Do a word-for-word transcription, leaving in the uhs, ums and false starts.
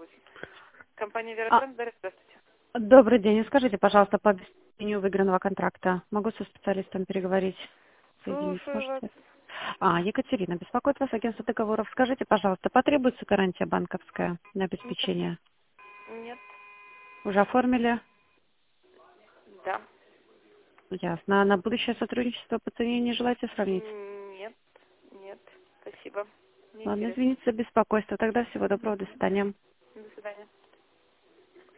Компания А, Веротранс, Дарья, здравствуйте. добрый день. Скажите, пожалуйста, по обеспечению выигранного контракта. Могу со специалистом переговорить? Соединить Слушаю вас. можете? А, Екатерина, беспокоит вас агентство договоров. Скажите, пожалуйста, потребуется гарантия банковская на Нет, обеспечение? нет, Уже оформили? да. Ясно. А на будущее сотрудничество по цене не желаете сравнить? М, Нет, нет, спасибо. Ладно, Неинтересно. извините за беспокойство. Тогда всего доброго. До свидания. До свидания.